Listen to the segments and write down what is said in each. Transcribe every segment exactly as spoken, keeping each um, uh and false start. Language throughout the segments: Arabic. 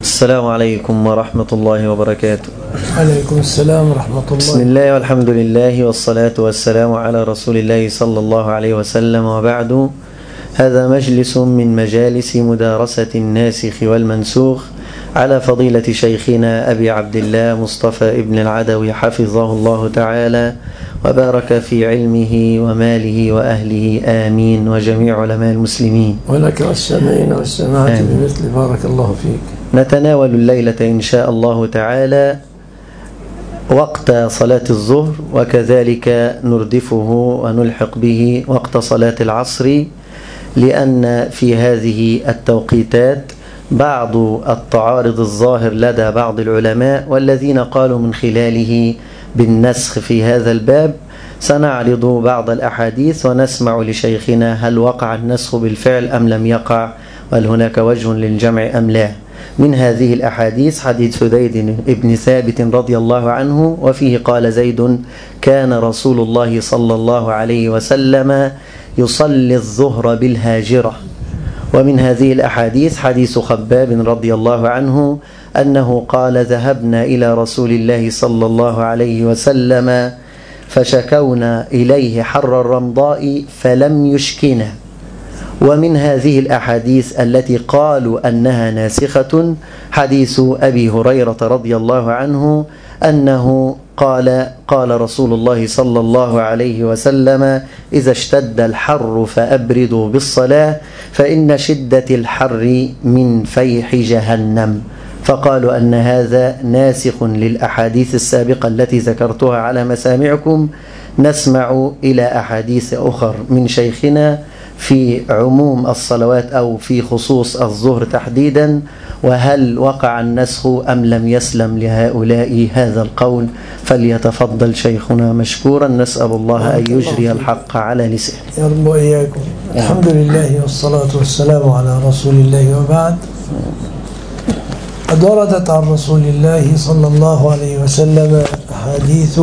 السلام عليكم ورحمة الله وبركاته. عليكم السلام ورحمة الله. بسم الله والحمد لله والصلاة والسلام على رسول الله صلى الله عليه وسلم، وبعد. هذا مجلس من مجالس مدارسة الناسخ والمنسوخ على فضيلة شيخنا أبي عبد الله مصطفى ابن العدوي حفظه الله تعالى وبارك في علمه وماله وأهله، آمين، وجميع علماء المسلمين. ولك والسامعين والسماعات بمثل، بارك الله فيك. نتناول الليلة إن شاء الله تعالى وقت صلاة الظهر، وكذلك نردفه ونلحق به وقت صلاة العصر، لأن في هذه التوقيتات بعض التعارض الظاهر لدى بعض العلماء، والذين قالوا من خلاله بالنسخ في هذا الباب. سنعرض بعض الأحاديث ونسمع لشيخنا هل وقع النسخ بالفعل أم لم يقع، وهل هناك وجه للجمع أم لا. من هذه الأحاديث حديث زيد بن ثابت رضي الله عنه، وفيه قال زيد: كان رسول الله صلى الله عليه وسلم يصلي الظهر بالهاجرة. ومن هذه الأحاديث حديث خباب رضي الله عنه أنه قال: ذهبنا إلى رسول الله صلى الله عليه وسلم فشكونا إليه حر الرمضاء فلم يشكنا. ومن هذه الأحاديث التي قالوا أنها ناسخة حديث أبي هريرة رضي الله عنه أنه قال: قال رسول الله صلى الله عليه وسلم: إذا اشتد الحر فأبردوا بالصلاة فإن شدة الحر من فيح جهنم. فقالوا أن هذا ناسخ للأحاديث السابقة التي ذكرتها على مسامعكم. نسمع إلى أحاديث أخر من شيخنا في عموم الصلوات أو في خصوص الظهر تحديدا، وهل وقع النسخ أم لم يسلم لهؤلاء هذا القول. فليتفضل شيخنا مشكورا، نسأل الله أن يجري الحق على لسانه. يا رب وإياكم. الحمد لله والصلاة والسلام على رسول الله، وبعد. قد وردت عن رسول الله صلى الله عليه وسلم أحاديث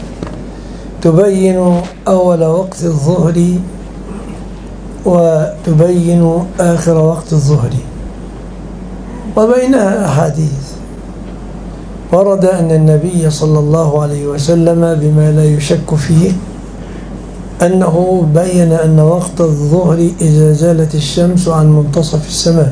تبين أول وقت الظهر وتبين آخر وقت الظهر، وبينها أحاديث ورد أن النبي صلى الله عليه وسلم بما لا يشك فيه أنه بين أن وقت الظهر إذا زالت الشمس عن منتصف السماء،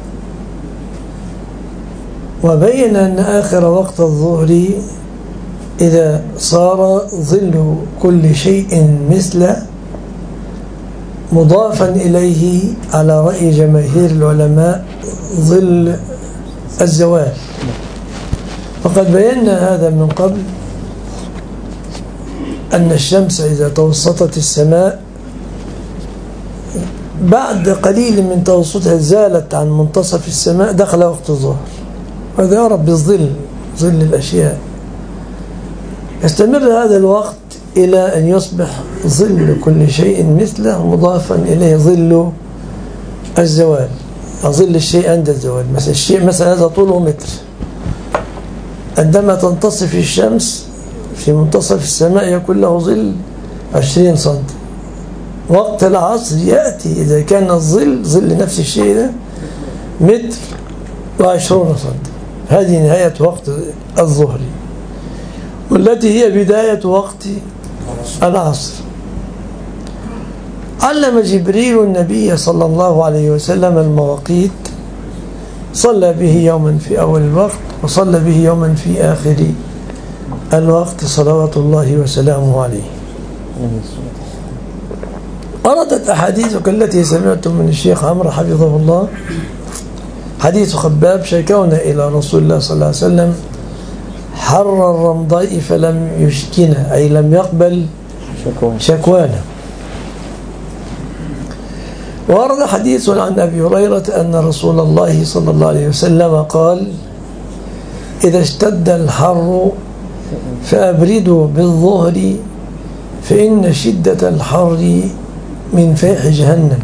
وبين أن آخر وقت الظهر إذا صار ظل كل شيء مثل، مضافا إليه على رأي جماهير العلماء ظل الزوال. وقد بينا هذا من قبل أن الشمس إذا توسطت السماء بعد قليل من توسطها زالت عن منتصف السماء، دخل وقت الظهر، وهذا يعرف بالظل، ظل الأشياء. يستمر هذا الوقت إلى أن يصبح ظل كل شيء مثله، مضافا إليه ظل الزوال، ظل الشيء عند الزوال. مثلا الشيء مثلا هذا طوله متر، عندما تنتصف الشمس في منتصف السماء يكون له ظل عشرين سنتي. وقت العصر يأتي إذا كان الظل ظل نفس الشيء ده متر وعشرون سنتي. هذه نهاية وقت الظهر، والتي هي بداية وقت العصر. علم جبريل النبي صلى الله عليه وسلم المواقيت، صلى به يوما في أول الوقت وصلى به يوما في آخر الوقت صلوات الله وسلامه عليه. وردت أحاديث التي سمعتم من الشيخ عمرو حفظه الله، حديث خباب: شكونا إلى رسول الله صلى الله عليه وسلم حر الرمضاء فلم يشكنا، أي لم يقبل شكوانا. ورد حديث عن أبي هريرة أن رسول الله صلى الله عليه وسلم قال: إذا اشتد الحر فأبردوا بالظهر فإن شدة الحر من فيح جهنم.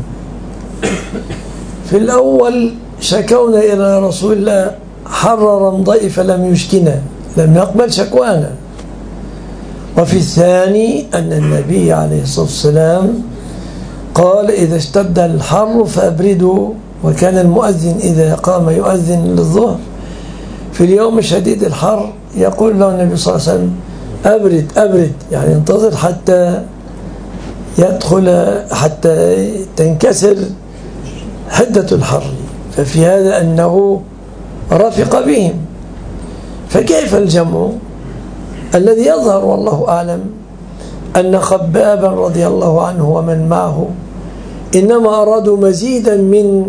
في الأول شكونا إلى رسول الله حر رمضاء فلم يشكنا، لم يقبل شكوانا. وفي الثاني أن النبي عليه الصلاة والسلام قال: إذا اشتد الحر فأبردوا، وكان المؤذن إذا قام يؤذن للظهر في اليوم شديد الحر يقول له النبي صلى الله عليه وسلم أبرد أبرد، يعني انتظر حتى يدخل حتى تنكسر حدة الحر. ففي هذا أنه رفق بهم. فكيف الجمع؟ الذي يظهر والله أعلم أن خبابا رضي الله عنه ومن معه إنما أرادوا مزيدا من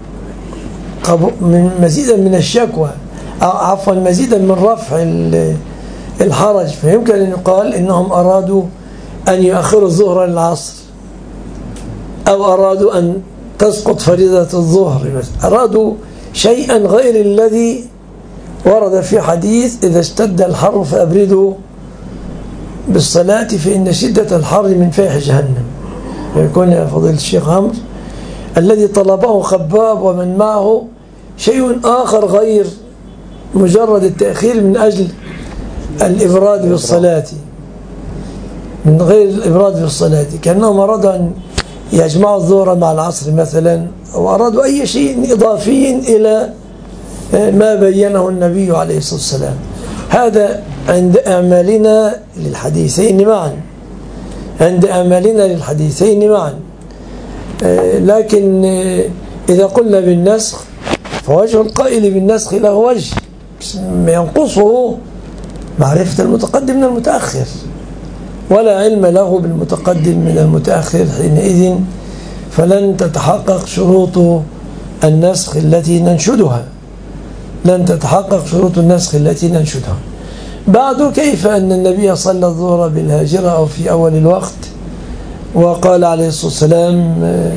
من مزيدا من الشكوى، عفوا مزيدا من رفع الحرج. فيمكن أن يقال إنهم أرادوا أن يؤخروا الظهر للعصر، أو أرادوا أن تسقط فريضة الظهر، بس أرادوا شيئا غير الذي ورد في حديث إذا اشتد الحر فأبردوا بالصلاة فإن شدة الحر من فيح جهنم. ويكون يا فضيلة الشيخ عمرو الذي طلبه خباب ومن معه شيء آخر غير مجرد التأخير من أجل الإبراد بالصلاة، من غير الإبراد بالصلاة، كأنهم أرادوا أن يجمعوا الظهر مع العصر مثلا، أو أرادوا أي شيء إضافي إلى ما بينه النبي عليه الصلاة والسلام. هذا عند أعمالنا للحديثين معا، عند أعمالنا للحديثين معا. لكن إذا قلنا بالنسخ فوجه القائل بالنسخ له وجه ينقصه معرفة المتقدم من المتأخر، ولا علم له بالمتقدم من المتأخر، حينئذ فلن تتحقق شروط النسخ التي ننشدها، لن تتحقق شروط النسخ التي ننشدها. بعد كيف أن النبي صلى الظهر بالهاجرة أو في أول الوقت وقال عليه الصلاة والسلام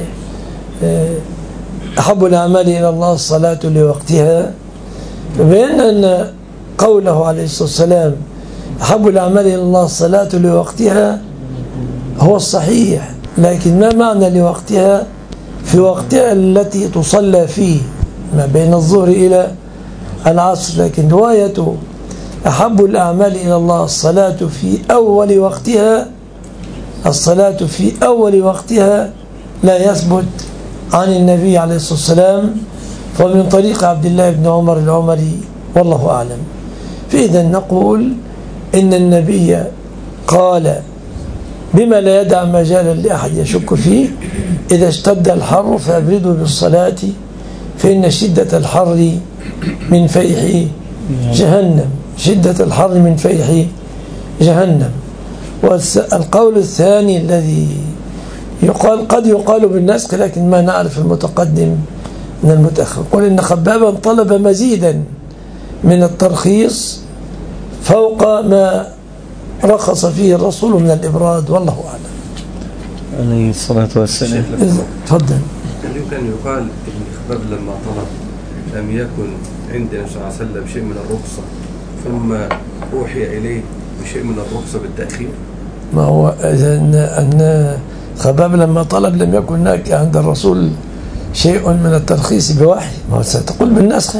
أحب الأعمال إلى الله الصلاة لوقتها، فبين أن قوله عليه الصلاة والسلام أحب الأعمال إلى الله الصلاة لوقتها هو الصحيح، لكن ما معنى لوقتها؟ في وقتها التي تصلى فيه ما بين الظهر إلى العصر. لكن رواية أحب الأعمال إلى الله الصلاة في أول وقتها، الصلاة في أول وقتها لا يثبت عن النبي عليه الصلاة والسلام، فمن طريق عبد الله بن عمر العمري والله أعلم. فإذا نقول إن النبي قال بما لا يدع مجالا لأحد يشك فيه إذا اشتد الحر فأبردوا بالصلاة فإن شدة الحر من فيح جهنم، شدة الحر من فيح جهنم. والقول الثاني الذي يقال قد يقال بالنسخ لكن ما نعرف المتقدم من المتأخر، قل إن خبابا طلب مزيدا من الترخيص فوق ما رخص فيه الرسول من الإبراد والله أعلم. عليه الصلاة والسلام. تفضل. هل يمكن يقال إن خباب لما طلب لم يكن عندنا صلى الله عليه وسلم شيء من الرخصة ثم أوحي إليه بشيء من الرخصة بالتأخير؟ ما هو أن أن خباب لما طلب لم يكن هناك عند الرسول شيء من الترخيص بوحي، ما هو ستقول بالنسخ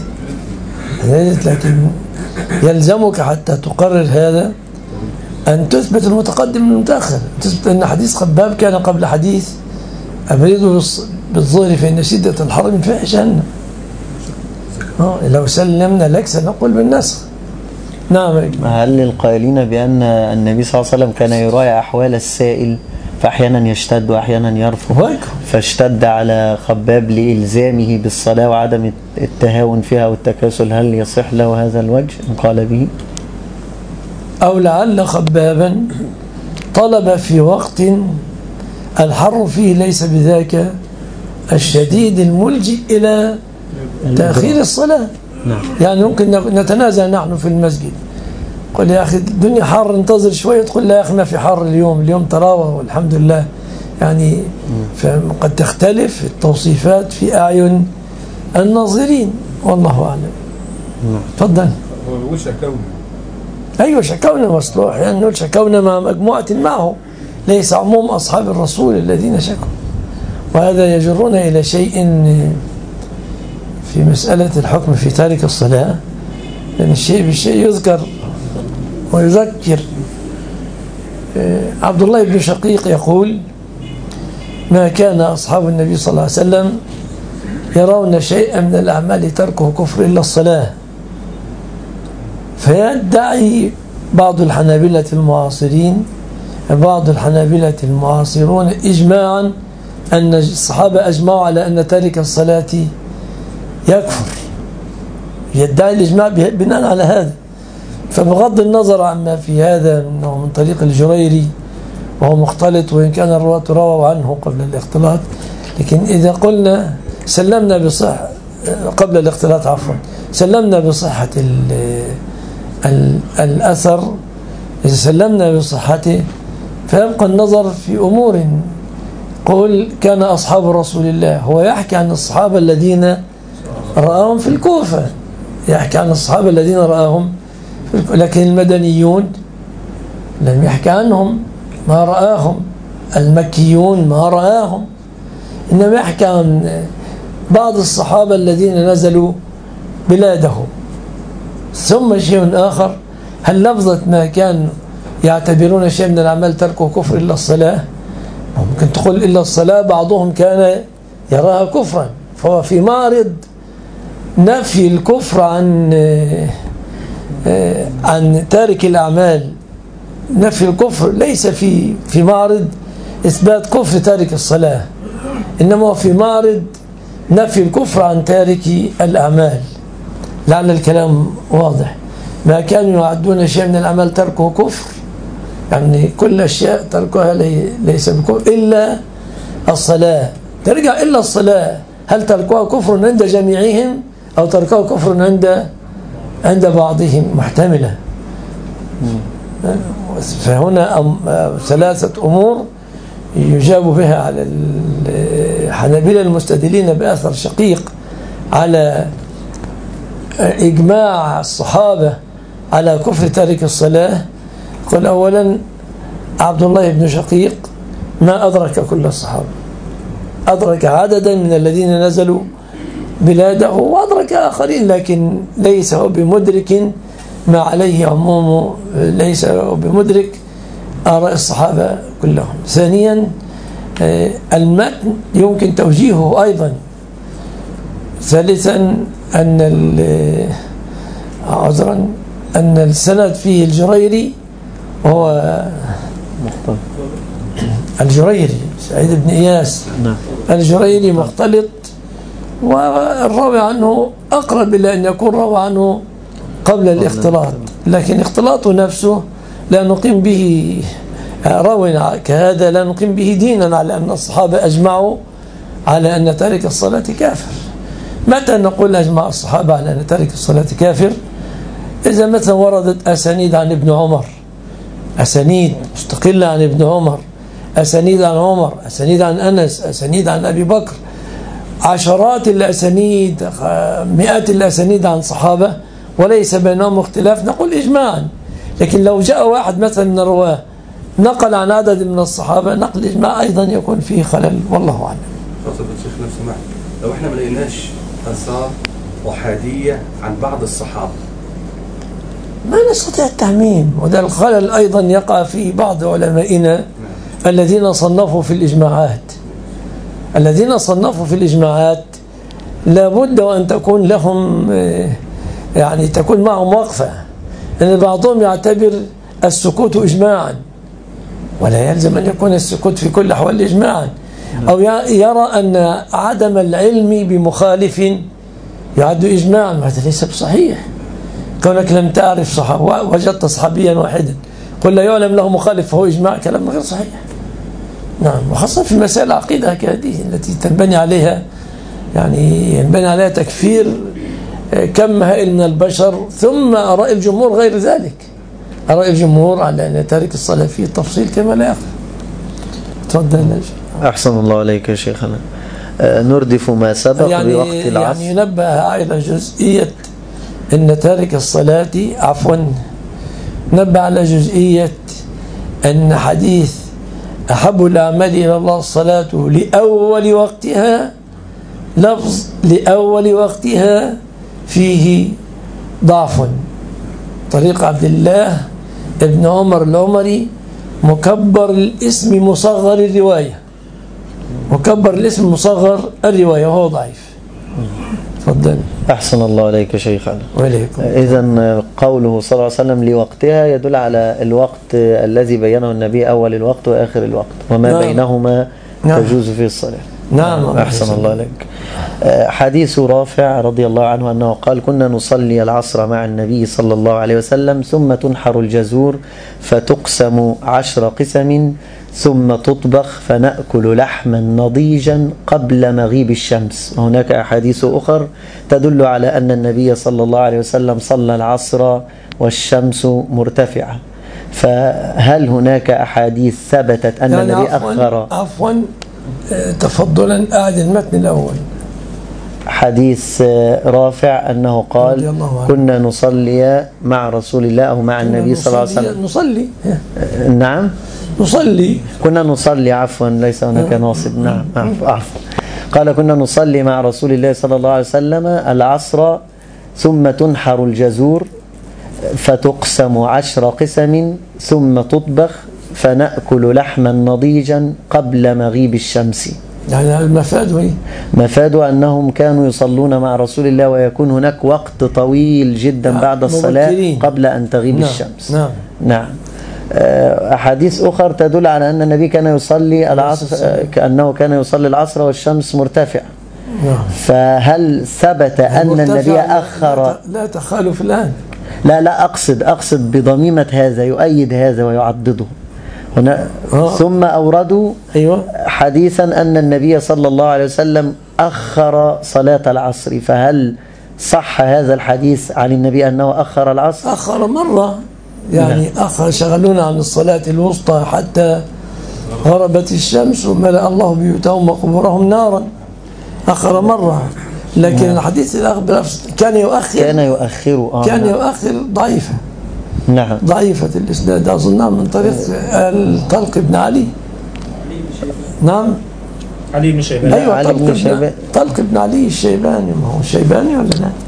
لكن يلزمك حتى تقرر هذا أن تثبت المتقدم من المتأخر، تثبت أن حديث خباب كان قبل حديث أبرده بالظهر فإن شدة الحر من فيح جهنم. لو سلمنا لك سنقول بالنسخ. نعم. هل للقائلين بأن النبي صلى الله عليه وسلم كان يراعي أحوال السائل فأحيانا يشتد وأحيانا يرفض، فاشتد على خباب لإلزامه بالصلاة وعدم التهاون فيها والتكاسل، هل يصح له هذا الوجه إن قال به؟ أو لعل خبابا طلب في وقت الحر فيه ليس بذاك الشديد الملجئ إلى تأخير الصلاة. يعني ممكن نتنازع نحن في المسجد، قل يا أخي الدنيا حر انتظر شوية، تقول لا يا أخي ما في حر اليوم، اليوم تراوة والحمد لله. يعني قد تختلف التوصيفات في أعين الناظرين والله أعلم. تفضل. هو شكونا. أيوة شكونا مصلوح، يعني نقول شكونا مع مجموعة معه، ليس عموم أصحاب الرسول الذين شكوا. وهذا يجرنا إلى شيء في مسألة الحكم في تارك الصلاة، لأن الشيء بالشيء يذكر ويذكر. عبد الله بن شقيق يقول ما كان أصحاب النبي صلى الله عليه وسلم يرون شيئا من الأعمال تركه كفر إلا الصلاة، فيدعي بعض الحنابلة المعاصرين بعض الحنابلة المعاصرون إجماعا أن الصحابة أجمعوا على أن تارك الصلاة يكفر، يدعي الإجماع بناء على هذا. فبغض النظر عما في هذا أنه من طريق الجريري وهو مختلط، وإن كان الرواة رووا عنه قبل الاختلاط، لكن إذا قلنا سلمنا بصحة قبل الاختلاط عفوا سلمنا بصحة ال ال الأثر، إذا سلمنا بصحته فيبقى النظر في أمور. قل كان أصحاب رسول الله، هو يحكي عن الصحابة الذين رآهم في الكوفة، يحكي عن الصحابة الذين رآهم في الكوفة، لكن المدنيون لم يحكي عنهم، ما رآهم. المكيون ما رآهم، إنما يحكي عن بعض الصحابة الذين نزلوا بلاده. ثم شيء آخر، هل لفظة ما كان يعتبرون شيء من الأعمال تركه كفر إلا الصلاة؟ ممكن تقول إلا الصلاة، بعضهم كان يراها كفرا، فهو في معرض نفي الكفر عن عن تارك الأعمال، نفي الكفر ليس في في معرض إثبات كفر تارك الصلاة، إنما في معرض نفي الكفر عن تارك الأعمال. لعل الكلام واضح. ما كانوا يعدون شيء من الأعمال تركه كفر، يعني كل أشياء تركها ليس بكفر إلا الصلاة. ترجع إلا الصلاة، هل تركها كفر عند جميعهم أو تركها كفر عند عند بعضهم؟ محتملة. فهنا أم ثلاثة أمور يجاب بها على الحنابلة المستدلين بأثر شقيق على إجماع الصحابة على كفر تارك الصلاة. قل أولا عبد الله بن شقيق ما أدرك كل الصحابة، أدرك عددا من الذين نزلوا بلاده وأدرك آخرين، لكن ليس هو بمدرك ما عليه عموم، ليس هو بمدرك آراء الصحابة كلهم. ثانيا المتن يمكن توجيهه أيضا. ثالثا أن عذرا أن السند فيه الجريري، وهو الجريري سعيد بن إياس الجريري مختلط، والراوي عنه أقرب إلى أن يكون راوي عنه قبل الاختلاط، لكن اختلاطه نفسه لا نقيم به راوي كهذا، لا نقيم به دينا على أن الصحابة أجمعوا على أن تارك الصلاة كافر. متى نقول أجمع الصحابة على أن تارك الصلاة كافر؟ إذا مثلا وردت أسانيد عن ابن عمر، أسانيد مستقلة عن ابن عمر، أسانيد عن عمر، أسانيد عن أنس، أسانيد عن أبي بكر، عشرات الأسانيد، مئات الأسانيد عن صحابة وليس بينهم اختلاف، نقول إجماعا. لكن لو جاء واحد مثلا من الرواه نقل عن عدد من الصحابة، نقل إجماع أيضا يكون فيه خلل، والله أعلم. فضيلة الشيخ نفسه معك، لو احنا ما لقيناش آثار أحادية عن بعض الصحابة ما نستطيع التعميم، وده الخلل أيضا يقع في بعض علمائنا الذين صنفوا في الإجماعات. الذين صنفوا في الإجماعات لابد وأن تكون لهم يعني تكون معهم وقفة، لأن بعضهم يعتبر السكوت إجماعا، ولا يلزم أن يكون السكوت في كل أحوال إجماعا، أو يرى أن عدم العلم بمخالف يعد إجماعا، وهذا ليس بصحيح. كونك لم تعرف صحابة وجدت صحابيا واحدا قل لا يعلم له مخالف فهو إجماع، كلام غير صحيح. نعم، وخاصة في مسائل العقيدة كهذه التي تنبني عليها يعني ينبني عليها تكفير كم هائل من البشر، ثم آراء الجمهور غير ذلك. آراء الجمهور على أن تارك الصلاة فيه التفصيل كما لا يخفى. تفضل. أحسن الله عليك يا شيخنا. نردف ما سبق يعني بوقت العصر. يعني ينبه إلى جزئية أن تارك الصلاة عفوا نبه على جزئية أن حديث أحب الأعمال إلى الله الصلاة لأول وقتها، لفظ لأول وقتها فيه ضعف. طريق عبد الله ابن عمر العمري مكبر الاسم مصغر الرواية، مكبر الاسم مصغر الرواية وهو ضعيف. تفضل. أحسن الله عليك شيخنا. وعليكم. إذن قوله صلى الله عليه وسلم لوقتها يدل على الوقت الذي بينه النبي، أول الوقت وآخر الوقت، وما نعم. بينهما نعم. تجوز فيه الصلاة. نعم. أحسن الله عليك. حديث رافع رضي الله عنه أنه قال: كنا نصلي العصر مع النبي صلى الله عليه وسلم ثم تنحر الجزور فتقسم عشر قسم ثم تطبخ فنأكل لحما نضيجا قبل مغيب الشمس. وهناك أحاديث أخر تدل على أن النبي صلى الله عليه وسلم صلى العصر والشمس مرتفعة، فهل هناك أحاديث ثبتت أن يعني النبي عفواً أخر؟ عفوا تفضلا أعد المتن الأول. حديث رافع أنه قال: كنا نصلي مع رسول الله أو مع النبي صلى الله عليه وسلم. نصلي. نعم نصلي. كنا نصلي عفوا ليس هناك ناصب. نعم عفوا. قال: كنا نصلي مع رسول الله صلى الله عليه وسلم العصر ثم تنحر الجزور فتقسم عشر قسم ثم تطبخ فنأكل لحما نضيجا قبل مغيب الشمس. يعني المفاد ايه؟ مفاد أنهم كانوا يصلون مع رسول الله ويكون هناك وقت طويل جدا نعم. بعد الصلاة مبكرين. قبل أن تغيب نعم. الشمس. نعم. نعم. أحاديث أخرى تدل على أن النبي كان يصلي العصر كأنه كان يصلي العصر والشمس مرتفعة. نعم. فهل ثبت أن النبي أخر؟ لا تخالف الآن. لا لا أقصد أقصد بضميمة هذا يؤيد هذا ويعضده هنا. آه. ثم أوردوا أيوة. حديثا أن النبي صلى الله عليه وسلم أخر صلاة العصر، فهل صح هذا الحديث عن النبي أنه أخر العصر؟ أخر مرة يعني. نعم. أخر شغلونا عن الصلاة الوسطى حتى غربت الشمس وملأ الله بيوتهم وقبورهم نارا. أخر مرة. لكن نعم. الحديث الأخبر كان يؤخر كان يؤخر آه كان نعم. يؤخر ضعيفة. نعم. ضعيفة الإسناد أظنها من طريق الطلق بن علي. نعم. علي بن شيبان. أيوة علي طلق بن شيبان. طلق بن علي الشيباني. ما هو شيباني ولا لا؟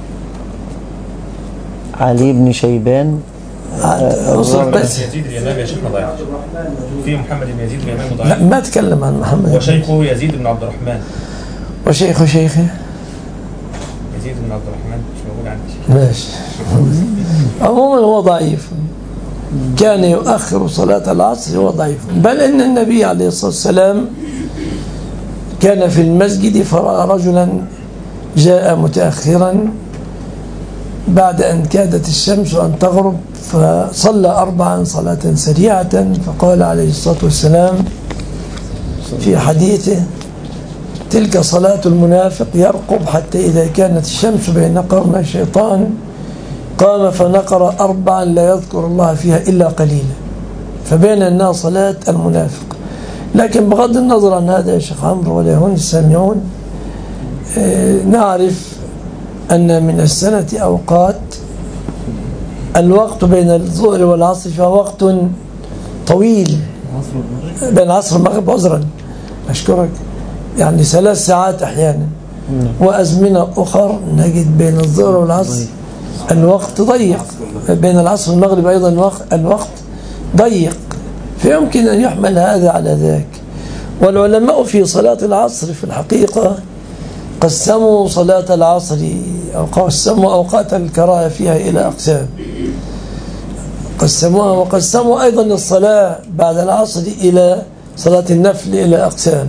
علي بن شيبان. بس يزيد اليمامي يا شيخنا ضيع. في محمد بن يزيد اليمامي ضيع. لا ما تكلم عن محمد. وشيخه يزيد بن عبد الرحمن. وشيخه شيخه يزيد بن عبد الرحمن مش موجود عندي. ماشي. عموما هو ضعيف. كان يؤخر صلاة العصر هو ضعيف. بل إن النبي عليه الصلاة والسلام كان في المسجد فرأى رجلا جاء متأخرا بعد أن كادت الشمس أن تغرب فصلى أربعا صلاة سريعة، فقال عليه الصلاة والسلام في حديثه: تلك صلاة المنافق يرقب حتى إذا كانت الشمس بين قرني الشيطان قام فنقر أربعا لا يذكر الله فيها إلا قليلا، فبين الناس صلاة المنافق. لكن بغض النظر عن هذا يا شيخ عمرو والإخوان السامعون، نعرف أن من السنة أوقات الوقت بين الظهر والعصر فهو وقت طويل. بين العصر والمغرب عذرا أشكرك يعني ثلاث ساعات أحيانا، وأزمنة أخر نجد بين الظهر والعصر الوقت ضيق، بين العصر والمغرب أيضا الوقت, الوقت ضيق، فيمكن أن يحمل هذا على ذاك. والعلماء في صلاة العصر في الحقيقة قسموا صلاة العصر أو قسموا أوقات الكراهة فيها إلى أقسام، قسموها وقسموا أيضا الصلاة بعد العصر إلى صلاة النفل إلى أقسام.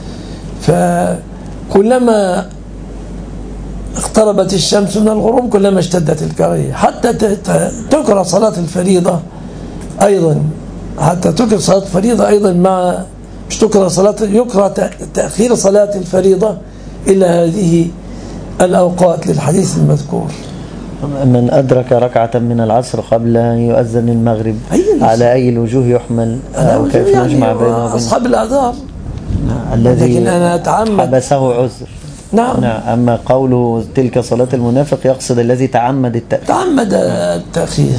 فكلما اقتربت الشمس من الغروب كلما اشتدت الكراهية، حتى تكره صلاة الفريضة أيضا، حتى تكره صلاة الفريضة أيضا مع مش تكره صلاة يكره تأخير صلاة الفريضة إلى هذه الأوقات للحديث المذكور. من أدرك ركعة من العصر قبل أن يؤذن المغرب على أي الوجوه يحمل أو كيف يعني نجمع بينه وبين أصحاب الأعذار الذي أنا أتعمد حبسه عذر. نعم. نعم. أما قوله تلك صلاة المنافق يقصد الذي تعمد التأخير تعمد التأخير.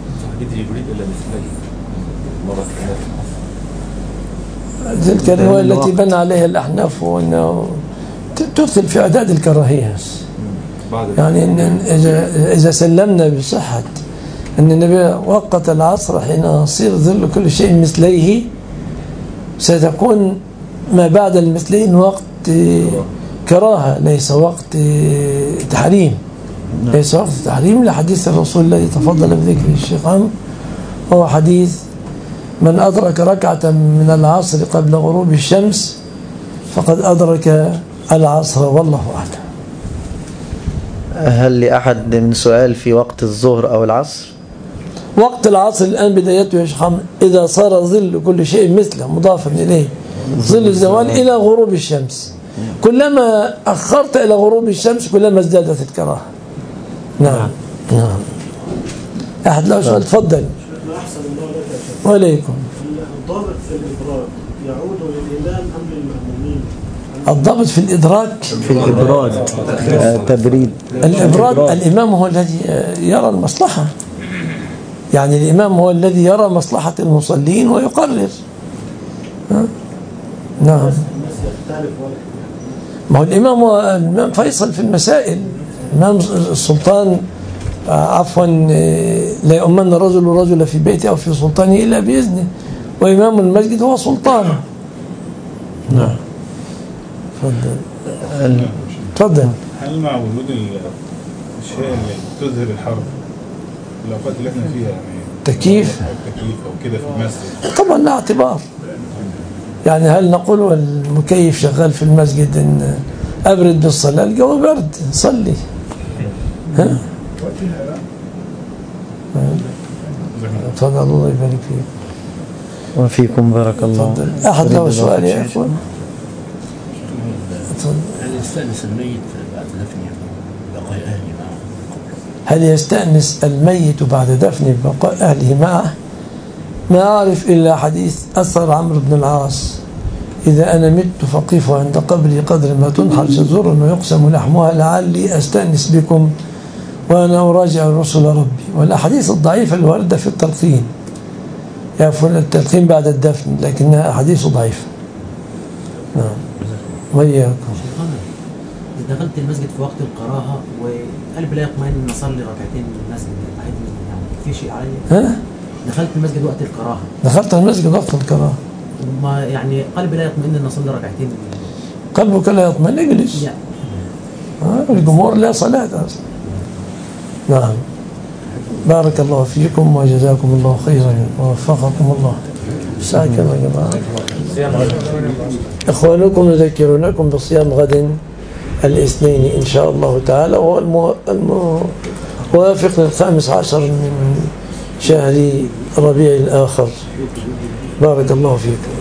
تلك الرواية التي بنى عليها الأحناف وأنه تدخل في أعداد الكراهية. يعني إن إذا إذا سلمنا بصحة أن النبي وقت العصر حين يصير ظل كل شيء مثليه، ستكون ما بعد المثلين وقت كراهة ليس وقت تحريم، ليس وقت تحريم لحديث الرسول الذي تفضل بذكره الشيخ عمرو، هو حديث من أدرك ركعة من العصر قبل غروب الشمس فقد أدرك العصر والله أعلم. هل لأحد من سؤال في وقت الظهر أو العصر؟ وقت العصر الآن بدايته يا شيخ عمرو إذا صار ظل كل شيء مثله مضافا إليه ظل الزوال إلى غروب الشمس، كلما أخرت إلى غروب الشمس كلما ازدادت الكراهة. نعم نعم. أحد له سؤال؟ تفضل. وعليكم. الضابط في الإدراك يعود للإمام أم للمأمومين؟ الضابط في الإدراك في الإبراد تبريد الإبراد الإمام هو الذي يرى المصلحة، يعني الإمام هو الذي يرى مصلحة المصلين ويقرر. نعم. ما هو الإمام هو الإمام فيصل في المسائل، الإمام السلطان عفوا لا يؤمن رجل رجل في بيته أو في سلطانه إلا بإذنه، وإمام المسجد هو سلطانه. نعم. تفضل. تفضل. هل مع وجود الأشياء اللي تظهر الحرب الأوقات اللي احنا فيها يعني تكييف تكييف أو كده في المسجد طبعا لا اعتبار، يعني هل نقول المكيف شغال في المسجد إن أبرد بالصلاة الجو برد صلي؟ ها؟ تفضل الله يبارك فيك. وفيكم بارك الله. تفضل. أحد له سؤال يا إخوان؟ هل يستأنس الميت بعد دفنه بقاء أهله معه؟ هل يستأنس الميت بعد دفنه بقاء أهله معه؟ ما أعرف إلا حديث أثر عمرو بن العاص إذا أنا مت فقفوا عند قبري قدر ما تنحر شزور ويقسم لحمها لعلي أستأنس بكم وأنا أراجع الرسل ربي. والأحاديث الضعيفة الواردة في التلقين يعرفون التلقين بعد الدفن لكنها أحاديث ضعيفة. نعم. وإياكم. دخلت المسجد في وقت القراءة وقلبي لا يطمئن ان اصلي ركعتين من المسجد، يعني في شيء علي؟ ها؟ دخلت المسجد وقت القراءة. دخلت المسجد وقت القراءة. ما يعني قلبي لا يطمئن ان اصلي ركعتين. قلبك لا يطمئن اجلس. يعني. آه الجمهور لا صلاة أصلا. نعم. بارك الله فيكم وجزاكم الله خيرا ووفقكم الله. الساعة كم يا جماعة؟ إخوانكم يذكرونكم بصيام غد الاثنين إن شاء الله تعالى، وهو الموافق للخامس عشر من شهر ربيع الآخر. بارك الله فيكم.